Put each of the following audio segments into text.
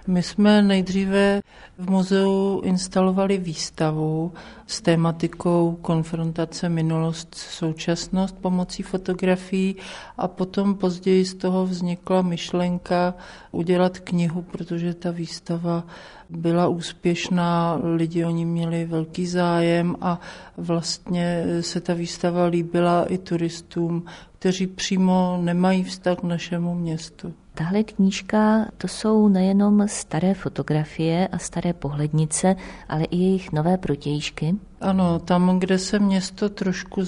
My jsme nejdříve v muzeu instalovali výstavu s tématikou konfrontace minulost-současnost pomocí fotografií a potom později z toho vznikla myšlenka udělat knihu, protože ta výstava byla úspěšná, lidi o ní měli velký zájem a vlastně se ta výstava líbila i turistům, kteří přímo nemají vztah k našemu městu. Tahle knížka, to jsou nejenom staré fotografie a staré pohlednice, ale i jejich nové protějšky. Ano, tam, kde se město trošku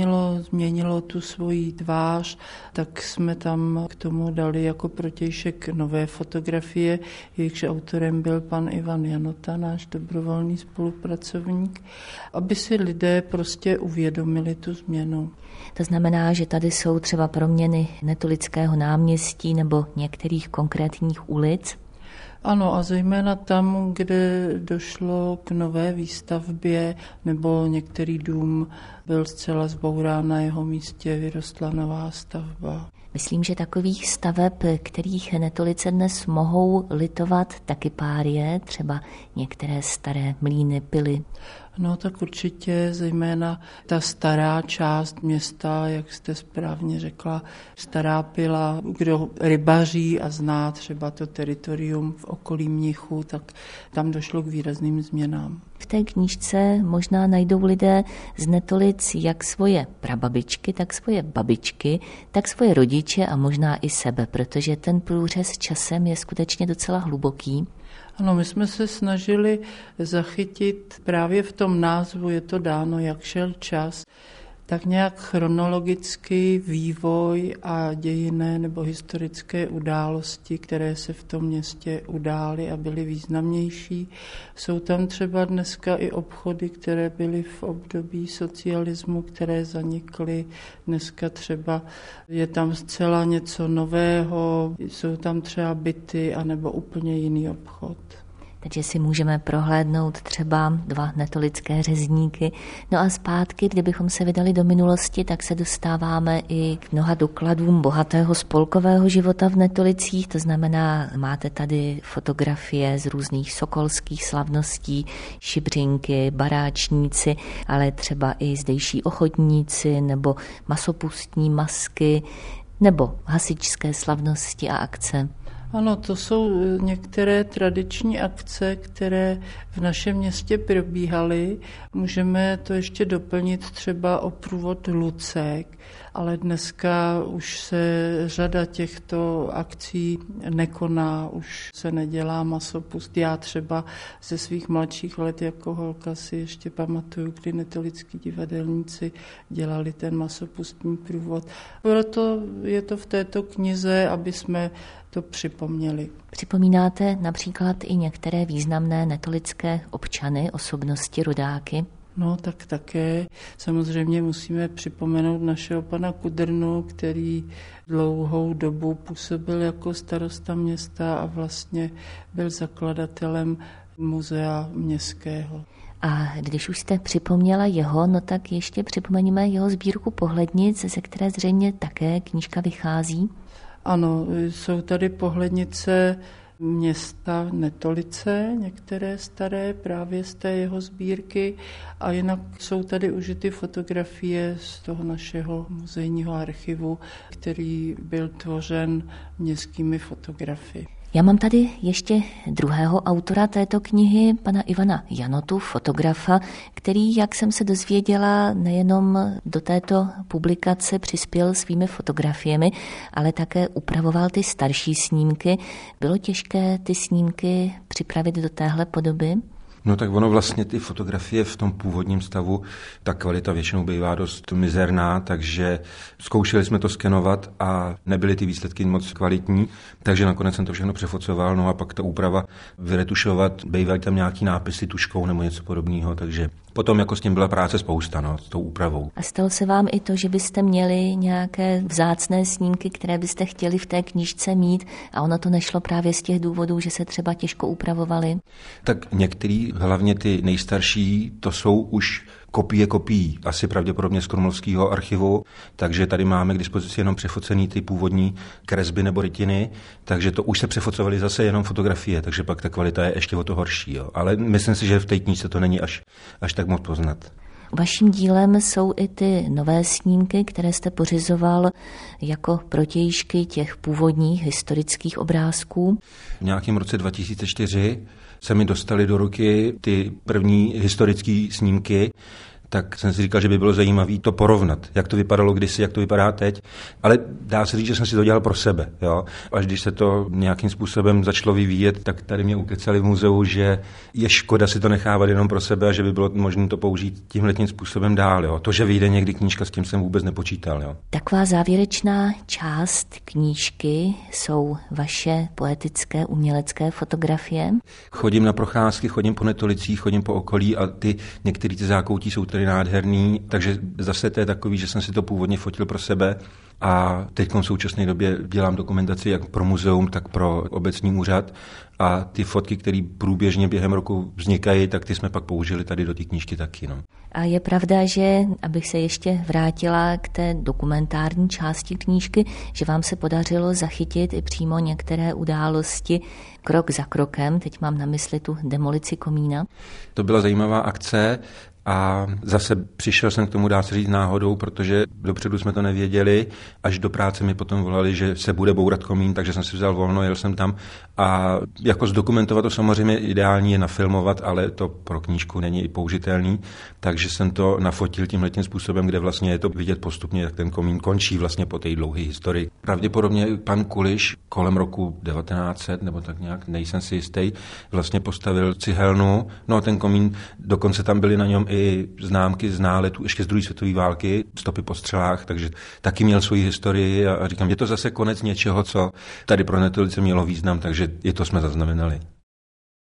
změnilo tu svoji tvář, tak jsme tam k tomu dali jako protějšek nové fotografie, jejichž autorem byl pan Ivan Janota, náš dobrovolný spolupracovník, aby si lidé prostě uvědomili tu změnu. To znamená, že tady jsou třeba proměny Netolického náměstí nebo některých konkrétních ulic? Ano, a zejména tam, kde došlo k nové výstavbě nebo některý dům byl zcela zbourán, na jeho místě vyrostla nová stavba. Myslím, že takových staveb, kterých Netolice dnes mohou litovat, taky pár je, třeba některé staré mlýny, pily. No tak určitě zejména ta stará část města, jak jste správně řekla, stará pila, kdo rybaří a zná třeba to teritorium v okolí Mnichu, tak tam došlo k výrazným změnám. V té knížce možná najdou lidé z Netolic jak svoje prababičky, tak svoje babičky, tak svoje rodiče a možná i sebe, protože ten průřez časem je skutečně docela hluboký. Ano, my jsme se snažili zachytit právě v tom názvu, je to dáno, jak šel čas, tak nějak chronologický vývoj a dějinné nebo historické události, které se v tom městě udály a byly významnější. Jsou tam třeba dneska i obchody, které byly v období socialismu, které zanikly. Dneska třeba je tam zcela něco nového, jsou tam třeba byty anebo úplně jiný obchod. Takže si můžeme prohlédnout třeba 2 netolické řezníky. No a zpátky, kdybychom se vydali do minulosti, tak se dostáváme i k mnoha dokladům bohatého spolkového života v Netolicích. To znamená, máte tady fotografie z různých sokolských slavností, šibřinky, baráčníci, ale třeba i zdejší ochotníci nebo masopustní masky nebo hasičské slavnosti a akce. Ano, to jsou některé tradiční akce, které v našem městě probíhaly. Můžeme to ještě doplnit třeba o průvod Lucek, ale dneska už se řada těchto akcí nekoná, už se nedělá masopust. Já třeba ze svých mladších let jako holka si ještě pamatuju, kdy netolický divadelníci dělali ten masopustní průvod. Proto je to v této knize, aby jsme to připomněli. Připomínáte například i některé významné netolické občany, osobnosti, rodáky? No tak také. Samozřejmě musíme připomenout našeho pana Kudrnu, který dlouhou dobu působil jako starosta města a vlastně byl zakladatelem muzea městského. A když už jste připomněla jeho, no tak ještě připomeníme jeho sbírku pohlednic, ze které zřejmě také knížka vychází. Ano, jsou tady pohlednice města Netolice, některé staré právě z té jeho sbírky a jinak jsou tady užity fotografie z toho našeho muzejního archivu, který byl tvořen městskými fotografy. Já mám tady ještě druhého autora této knihy, pana Ivana Janotu, fotografa, který, jak jsem se dozvěděla, nejenom do této publikace přispěl svými fotografiemi, ale také upravoval ty starší snímky. Bylo těžké ty snímky připravit do téhle podoby? No tak ono vlastně ty fotografie v tom původním stavu, ta kvalita většinou bývá dost mizerná, takže zkoušeli jsme to skenovat a nebyly ty výsledky moc kvalitní, takže nakonec jsem to všechno přefocoval, no a pak ta úprava vyretušovat, bývaly tam nějaký nápisy tuškou nebo něco podobného, takže potom jako s tím byla práce spousta, no, s tou úpravou. A stalo se vám i to, že byste měli nějaké vzácné snímky, které byste chtěli v té knížce mít a ono to nešlo právě z těch důvodů, že se třeba těžko upravovaly? Tak některý, hlavně ty nejstarší, to jsou už kopií, asi pravděpodobně z Krumlovského archivu, takže tady máme k dispozici jenom přefocený ty původní kresby nebo rytiny, takže to už se přefocovaly zase jenom fotografie, takže pak ta kvalita je ještě o to horší. Jo. Ale myslím si, že v té knížce to není až tak moc poznat. Vaším dílem jsou i ty nové snímky, které jste pořizoval jako protějšky těch původních historických obrázků. V nějakém roce 2004 se mi dostaly do ruky ty první historické snímky, tak jsem si říkal, že by bylo zajímavé to porovnat, jak to vypadalo kdysi, jak to vypadá teď. Ale dá se říct, že jsem si to dělal pro sebe. Jo? Až když se to nějakým způsobem začalo vyvíjet, tak tady mě ukecali v muzeu, že je škoda si to nechávat jenom pro sebe a že by bylo možné to použít tímhletím způsobem dál. Jo? To, že vyjde někdy knížka, s tím jsem vůbec nepočítal. Jo? Taková závěrečná část knížky jsou vaše poetické umělecké fotografie. Chodím na procházky, chodím po Netolicích, chodím po okolí a některé ty zákoutí jsou tady nádherný, takže zase to je takový, že jsem si to původně fotil pro sebe a teď v současné době dělám dokumentaci jak pro muzeum, tak pro obecní úřad a ty fotky, které průběžně během roku vznikají, tak ty jsme pak použili tady do té knížky taky. No. A je pravda, že, abych se ještě vrátila k té dokumentární části knížky, že vám se podařilo zachytit i přímo některé události krok za krokem, teď mám na mysli tu demolici komína. To byla zajímavá akce. A zase přišel jsem k tomu, dá se říct, náhodou, protože dopředu jsme to nevěděli. Až do práce mi potom volali, že se bude bourat komín, takže jsem si vzal volno, jel jsem tam. A jako zdokumentovat to samozřejmě ideální je nafilmovat, ale to pro knížku není použitelný. Takže jsem to nafotil tímhletím způsobem, kde vlastně je to vidět postupně, jak ten komín končí vlastně po té dlouhé historii. Pravděpodobně pan Kuliš kolem roku 1900, nebo tak nějak, nejsem si jistý, vlastně postavil cihelnu. No a ten komín, dokonce tam byly na něm i známky z náletů ještě z druhé světové války, stopy po střelách, takže taky měl svoji historii a říkám, je to zase konec něčeho, co tady pro Netolice mělo význam, takže i to jsme zaznamenali.